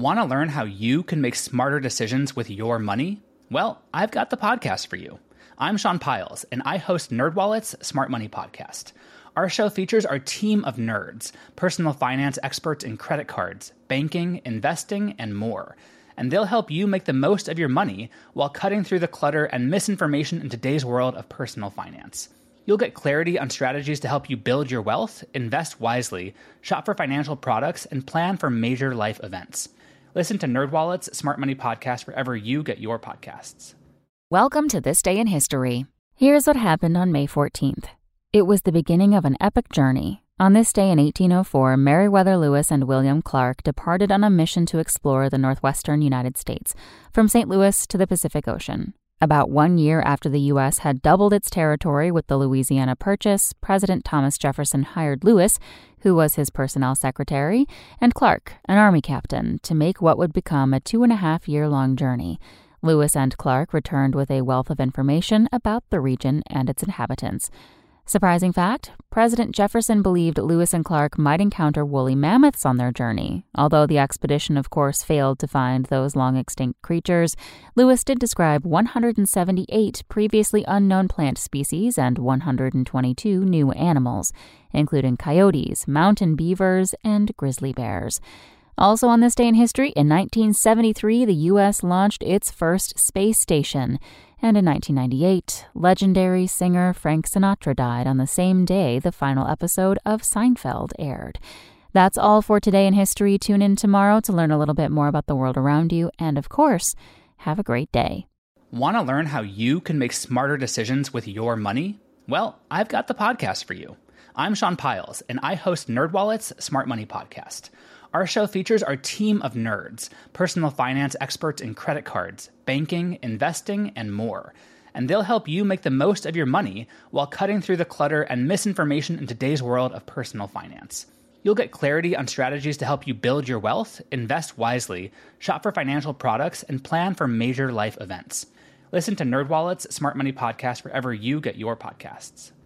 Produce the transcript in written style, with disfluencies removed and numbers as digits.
Want to learn how you can make smarter decisions with your money? Well, I've got the podcast for you. I'm Sean Piles, and I host NerdWallet's Smart Money Podcast. Our show features our team of nerds, personal finance experts in credit cards, banking, investing, and more. And they'll help you make the most of your money while cutting through the clutter and misinformation in today's world of personal finance. You'll get clarity on strategies to help you build your wealth, invest wisely, shop for financial products, and plan for major life events. Listen to NerdWallet's Smart Money Podcast wherever you get your podcasts. Welcome to This Day in History. Here's what happened on May 14th. It was the beginning of an epic journey. On this day in 1804, Meriwether Lewis and William Clark departed on a mission to explore the northwestern United States, from St. Louis to the Pacific Ocean. About 1 year after the U.S. had doubled its territory with the Louisiana Purchase, President Thomas Jefferson hired Lewis, who was his personnel secretary, and Clark, an army captain, to make what would become a 2.5-year-long journey. Lewis and Clark returned with a wealth of information about the region and its inhabitants. Surprising fact, President Jefferson believed Lewis and Clark might encounter woolly mammoths on their journey. Although the expedition, of course, failed to find those long-extinct creatures, Lewis did describe 178 previously unknown plant species and 122 new animals, including coyotes, mountain beavers, and grizzly bears. Also on this day in history, in 1973, the U.S. launched its first space station. And in 1998, legendary singer Frank Sinatra died on the same day the final episode of Seinfeld aired. That's all for today in history. Tune in tomorrow to learn a little bit more about the world around you. And of course, have a great day. Want to learn how you can make smarter decisions with your money? Well, I've got the podcast for you. I'm Sean Piles, and I host NerdWallet's Smart Money Podcast. Our show features our team of nerds, personal finance experts in credit cards, banking, investing, and more. And they'll help you make the most of your money while cutting through the clutter and misinformation in today's world of personal finance. You'll get clarity on strategies to help you build your wealth, invest wisely, shop for financial products, and plan for major life events. Listen to NerdWallet's Smart Money Podcast wherever you get your podcasts.